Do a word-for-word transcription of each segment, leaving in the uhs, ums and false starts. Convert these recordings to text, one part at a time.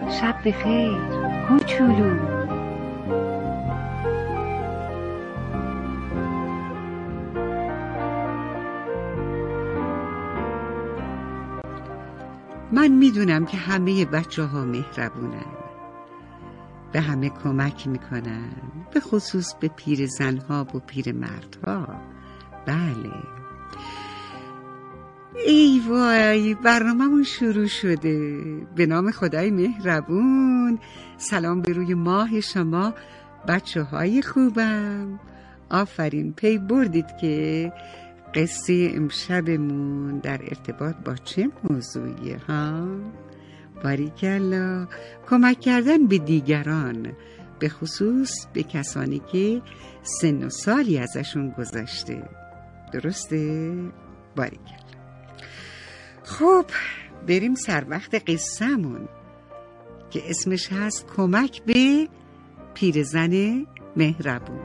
شب بخیر کوچولو. من میدونم که همه بچه ها مهربونن، به همه کمک میکنن، به خصوص به پیر زنها و پیر مردها. بله. ای وای، برنامه‌مون شروع شده. به نام خدای مهربون. سلام به روی ماه شما بچه های خوبم. آفرین، پی بردید که قصه امشبمون در ارتباط با چه موضوعیه ها؟ باریکلا. کمک کردن به دیگران، به خصوص به کسانی که سن و سالی ازشون گذشته. درسته؟ باریکلا. خب بریم سر وقت قصه‌مون که اسمش هست کمک به پیرزن مهربون.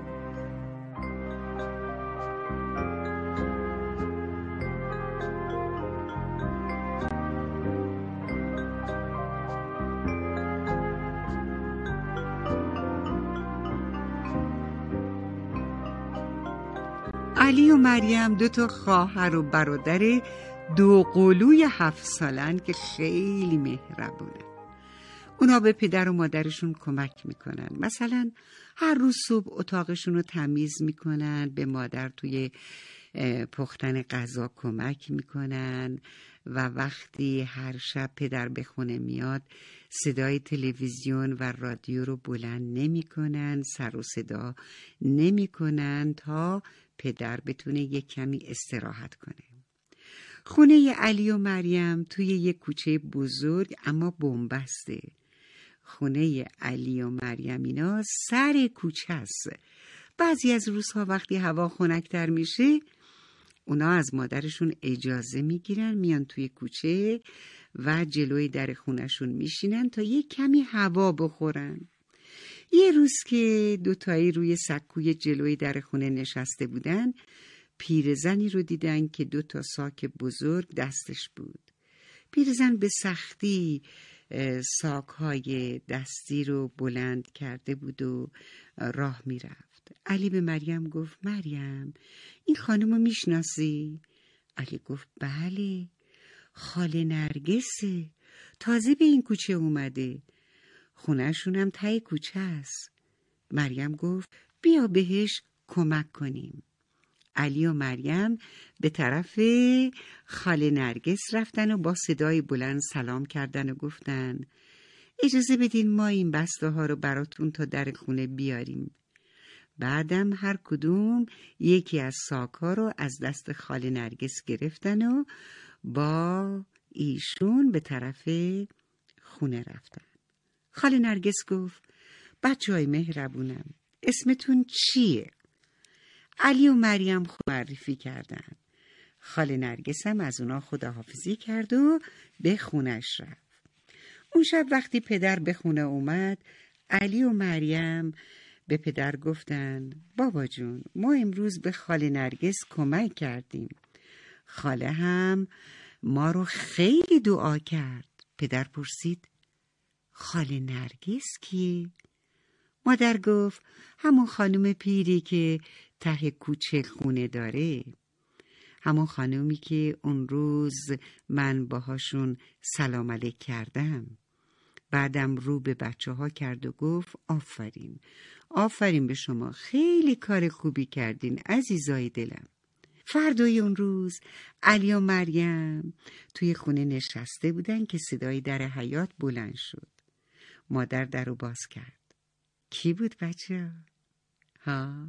علی و مریم دو تا خواهر و برادر دو قلوی هفت سالن که خیلی مهربونن. اونا به پدر و مادرشون کمک میکنن. مثلا هر روز صبح اتاقشون رو تمیز میکنن، به مادر توی پختن غذا کمک میکنن و وقتی هر شب پدر به خونه میاد صدای تلویزیون و رادیو رو بلند نمیکنن، سر و صدا نمیکنن تا پدر بتونه یک کمی استراحت کنه. خونه علی و مریم توی یک کوچه بزرگ اما بنبسته. خونه علی و مریم اینا سر کوچه است. بعضی از روزها وقتی هوا خنک‌تر میشه اونا از مادرشون اجازه میگیرن میان توی کوچه و جلوی در خونشون میشینن تا یک کمی هوا بخورن. یه روز که دوتایی روی سکوی جلوی در خونه نشسته بودن، پیرزنی رو دیدن که دو تا ساک بزرگ دستش بود. پیرزن به سختی ساک‌های دستی رو بلند کرده بود و راه میرفت. علی به مریم گفت مریم، این خانم رو میشناسی؟ علی گفت بله، خاله نرگسه، تازه به این کوچه اومده، خونه‌شون هم ته کوچه است. مریم گفت بیا بهش کمک کنیم. علی و مریم به طرف خاله نرگس رفتن و با صدای بلند سلام کردن و گفتن اجازه بدین ما این بسته ها رو براتون تا در خونه بیاریم. بعدم هر کدوم یکی از ساک ها رو از دست خاله نرگس گرفتن و با ایشون به طرف خونه رفتن. خاله نرگس گفت بچه های مهربونم، اسمتون چیه؟ علی و مریم خود معرفی کردن. خاله نرگس هم از اونا خداحافظی کرد و به خونش رفت. اون شب وقتی پدر به خونه اومد، علی و مریم به پدر گفتن بابا جون، ما امروز به خاله نرگس کمک کردیم. خاله هم ما رو خیلی دعا کرد. پدر پرسید خاله نرگس کیه؟ مادر گفت همون خانم پیری که ته کوچه خونه داره، همون خانومی که اون روز من باهاشون سلام علیک کردم. بعدم رو به بچه ها کرد و گفت آفرین، آفرین به شما، خیلی کار خوبی کردین عزیزای دلم. فردای اون روز علی و مریم توی خونه نشسته بودن که صدای در حیاط بلند شد. مادر در رو باز کرد. کی بود بچه ها؟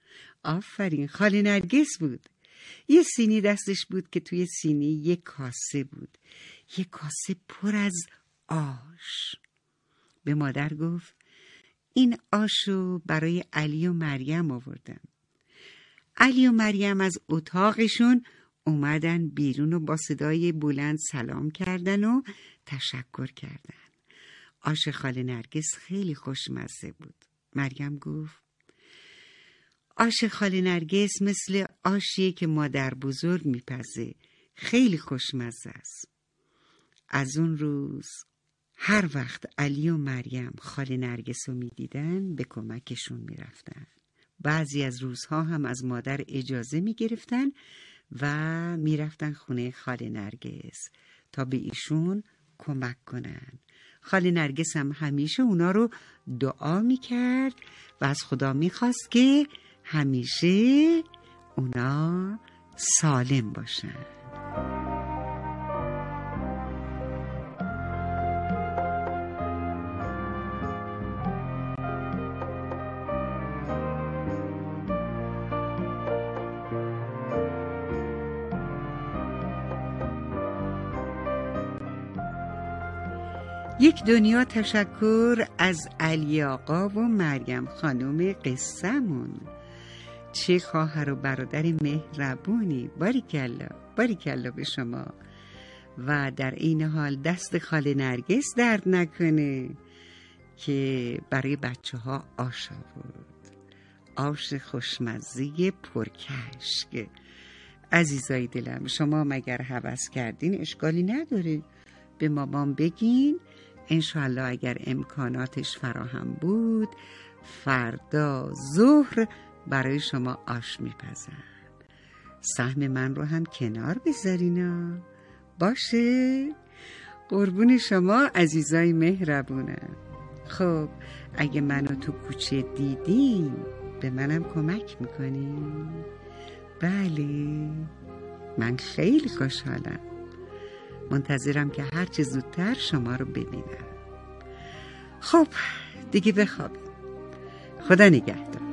آفرین، خاله نرگس بود. یه سینی دستش بود که توی سینی یه کاسه بود، یه کاسه پر از آش. به مادر گفت این آشو برای علی و مریم آوردم. علی و مریم از اتاقشون اومدن بیرون و با صدای بلند سلام کردن و تشکر کردن. آش خاله نرگس خیلی خوشمزه بود. مریم گفت آش خاله نرگس مثل آشیه که مادر بزرگ میپزه، خیلی خوشمزه است. از اون روز هر وقت علی و مریم خاله نرگس رو می دیدن به کمکشون می رفتن. بعضی از روزها هم از مادر اجازه می گرفتن و می رفتن خونه خاله نرگس تا به ایشون کمک کنن. خاله نرگس هم همیشه اونا رو دعا می کرد و از خدا می خواست که همیشه اونا سالم باشن. یک دنیا تشکر از علی آقا و مریم خانم قصه‌مون. چه خواهر و برادر مهربونی. باریکلا باریکلا به شما. و در این حال دست خاله نرگس درد نکنه که برای بچه ها آش آورد. آش خوشمزه پرکشک. عزیزای دلم، شما مگر هوس کردین اشکالی نداره، به مامان بگین. انشالله اگر امکاناتش فراهم بود فردا ظهر برای شما آش میپزن. سهم من رو هم کنار بذارینا. باشه؟ قربون شما عزیزای مهربونم. خب اگه منو تو کوچه دیدین به منم کمک میکنین؟ بله، من خیلی خوشحالم. منتظرم که هرچه زودتر شما رو ببینم. خب دیگه بخوابیم. خدا نگهدار.